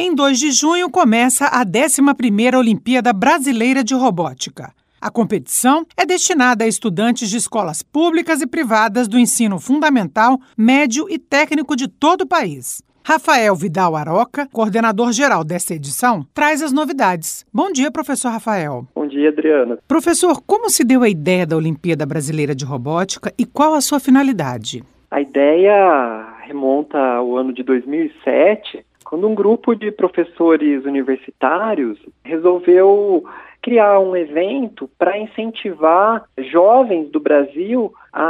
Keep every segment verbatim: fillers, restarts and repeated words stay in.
Em dois de junho começa a décima primeira Olimpíada Brasileira de Robótica. A competição é destinada a estudantes de escolas públicas e privadas do ensino fundamental, médio e técnico de todo o país. Rafael Vidal Aroca, coordenador-geral desta edição, traz as novidades. Bom dia, professor Rafael. Bom dia, Adriana. Professor, como se deu a ideia da Olimpíada Brasileira de Robótica e qual a sua finalidade? A ideia remonta ao ano de dois mil e sete, quando um grupo de professores universitários resolveu criar um evento para incentivar jovens do Brasil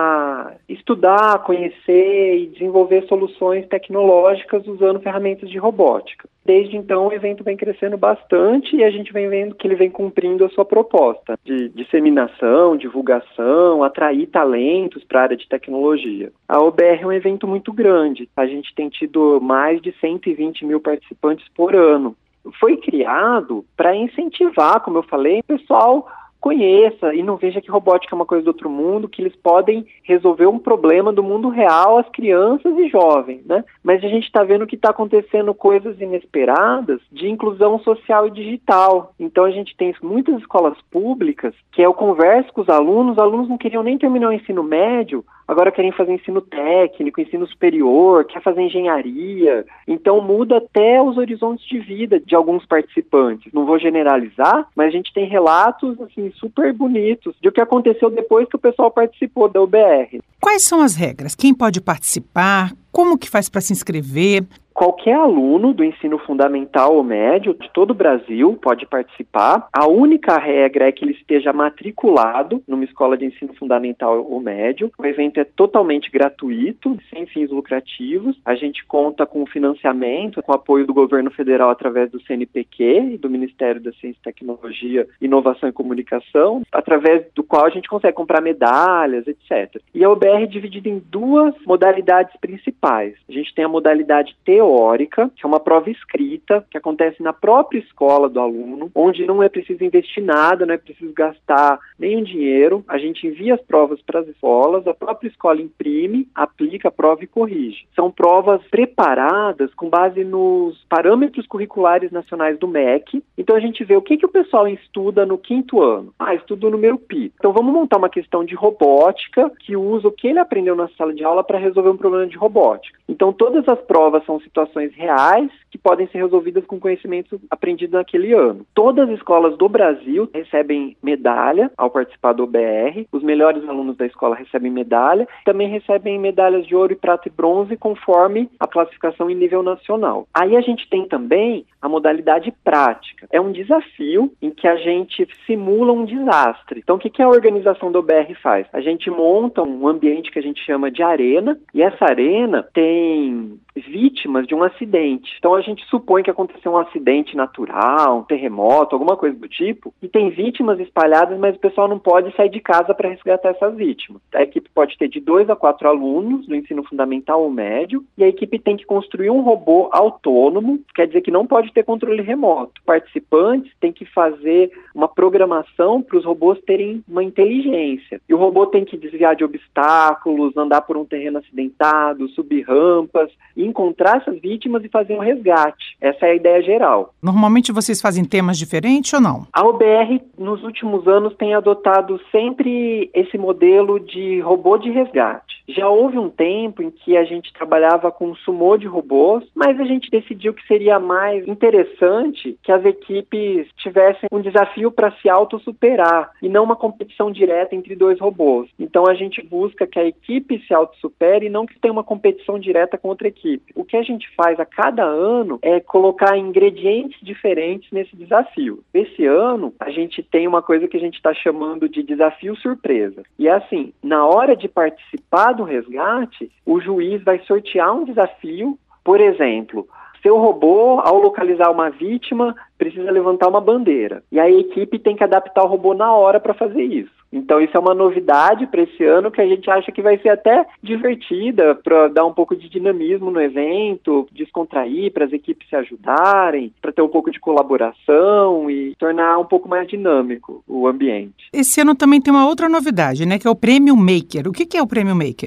a estudar, conhecer e desenvolver soluções tecnológicas usando ferramentas de robótica. Desde então, o evento vem crescendo bastante e a gente vem vendo que ele vem cumprindo a sua proposta de disseminação, divulgação, atrair talentos para a área de tecnologia. A O B R é um evento muito grande. A gente tem tido mais de cento e vinte mil participantes por ano. Foi criado para incentivar, como eu falei, o pessoal conheça e não veja que robótica é uma coisa do outro mundo, que eles podem resolver um problema do mundo real, as crianças e jovens, né? Mas a gente está vendo que está acontecendo coisas inesperadas de inclusão social e digital. Então a gente tem muitas escolas públicas que eu converso com os alunos, os alunos não queriam nem terminar o ensino médio, agora querem fazer ensino técnico, ensino superior, quer fazer engenharia. Então muda até os horizontes de vida de alguns participantes. Não vou generalizar, mas a gente tem relatos assim, super bonitos de o que aconteceu depois que o pessoal participou da O B R. Quais são as regras? Quem pode participar? Como que faz para se inscrever? Qualquer aluno do ensino fundamental ou médio de todo o Brasil pode participar. A única regra é que ele esteja matriculado numa escola de ensino fundamental ou médio. O evento é totalmente gratuito, sem fins lucrativos. A gente conta com financiamento, com apoio do governo federal através do C N P Q e do Ministério da Ciência e Tecnologia, Inovação e Comunicação, através do qual a gente consegue comprar medalhas, etcétera. E a O B R é dividida em duas modalidades principais. A gente tem a modalidade teórica, teórica, que é uma prova escrita, que acontece na própria escola do aluno, onde não é preciso investir nada, não é preciso gastar nenhum dinheiro. A gente envia as provas para as escolas, a própria escola imprime, aplica a prova e corrige. São provas preparadas com base nos parâmetros curriculares nacionais do M E C. Então a gente vê o que, que o pessoal estuda no quinto ano. Ah, estuda o número π. Então vamos montar uma questão de robótica que usa o que ele aprendeu na sala de aula para resolver um problema de robótica. Então todas as provas são situações reais que podem ser resolvidas com conhecimentos aprendidos naquele ano. Todas as escolas do Brasil recebem medalha ao participar do O B R, os melhores alunos da escola recebem medalha, também recebem medalhas de ouro, e prata e bronze conforme a classificação em nível nacional. Aí a gente tem também a modalidade prática. É um desafio em que a gente simula um desastre. Então o que, que a organização do O B R faz? A gente monta um ambiente que a gente chama de arena, e essa arena tem vítimas de um acidente. Então a gente supõe que aconteceu um acidente natural, um terremoto, alguma coisa do tipo, e tem vítimas espalhadas, mas o pessoal não pode sair de casa para resgatar essas vítimas. A equipe pode ter de dois a quatro alunos do ensino fundamental ou médio, e a equipe tem que construir um robô autônomo, quer dizer que não pode ter controle remoto. Participantes têm que fazer uma programação para os robôs terem uma inteligência. E o robô tem que desviar de obstáculos, andar por um terreno acidentado, subir rampas, encontrar essas vítimas e fazer um resgate. Essa é a ideia geral. Normalmente vocês fazem temas diferentes ou não? A O B R, nos últimos anos, tem adotado sempre esse modelo de robô de resgate. Já houve um tempo em que a gente trabalhava com sumô de robôs, mas a gente decidiu que seria mais interessante que as equipes tivessem um desafio para se autossuperar e não uma competição direta entre dois robôs. Então a gente busca que a equipe se autossupere e não que tenha uma competição direta com outra equipe. O que a gente faz a cada ano é colocar ingredientes diferentes nesse desafio. Esse ano, a gente tem uma coisa que a gente está chamando de desafio surpresa. E é assim, na hora de participar do resgate, o juiz vai sortear um desafio. Por exemplo, seu robô, ao localizar uma vítima, precisa levantar uma bandeira. E a equipe tem que adaptar o robô na hora para fazer isso. Então isso é uma novidade para esse ano que a gente acha que vai ser até divertida, para dar um pouco de dinamismo no evento, descontrair, para as equipes se ajudarem, para ter um pouco de colaboração e tornar um pouco mais dinâmico o ambiente. Esse ano também tem uma outra novidade, né, que é o Prêmio Maker. O que é o Prêmio Maker?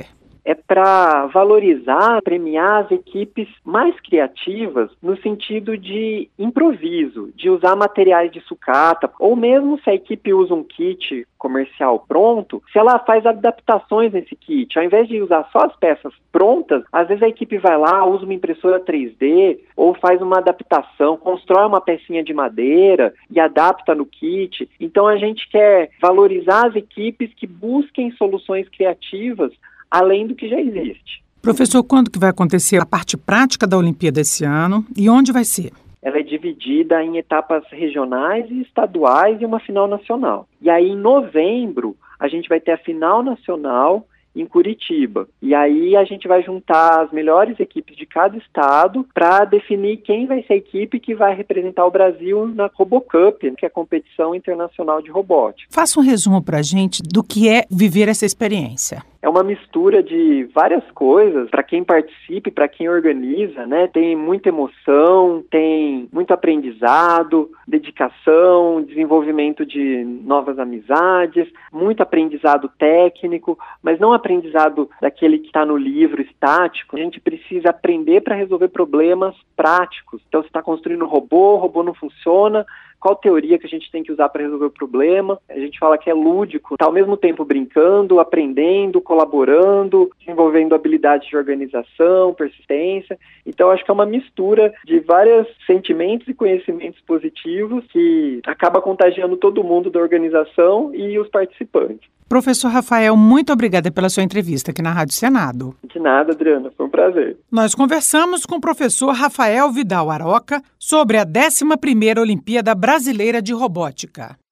é para valorizar, premiar as equipes mais criativas no sentido de improviso, de usar materiais de sucata, ou mesmo se a equipe usa um kit comercial pronto, se ela faz adaptações nesse kit, ao invés de usar só as peças prontas, às vezes a equipe vai lá, usa uma impressora três D, ou faz uma adaptação, constrói uma pecinha de madeira e adapta no kit. Então a gente quer valorizar as equipes que busquem soluções criativas além do que já existe. Professor, quando que vai acontecer a parte prática da Olimpíada esse ano e onde vai ser? Ela é dividida em etapas regionais e estaduais e uma final nacional. E aí, em novembro, a gente vai ter a final nacional em Curitiba. E aí a gente vai juntar as melhores equipes de cada estado para definir quem vai ser a equipe que vai representar o Brasil na RoboCup, que é a competição internacional de robótica. Faça um resumo para a gente do que é viver essa experiência. É uma mistura de várias coisas para quem participe, para quem organiza, né? Tem muita emoção, tem muito aprendizado, dedicação, desenvolvimento de novas amizades, muito aprendizado técnico, mas não aprendizado daquele que está no livro estático. A gente precisa aprender para resolver problemas práticos. Então, você está construindo um robô, o robô não funciona, qual teoria que a gente tem que usar para resolver o problema? A gente fala que é lúdico, está ao mesmo tempo brincando, aprendendo, colaborando, desenvolvendo habilidades de organização, persistência. Então, acho que é uma mistura de vários sentimentos e conhecimentos positivos que acaba contagiando todo mundo da organização e os participantes. Professor Rafael, muito obrigada pela sua entrevista aqui na Rádio Senado. De nada, Adriana, foi um prazer. Nós conversamos com o professor Rafael Vidal Aroca sobre a décima primeira Olimpíada Brasileira de Robótica.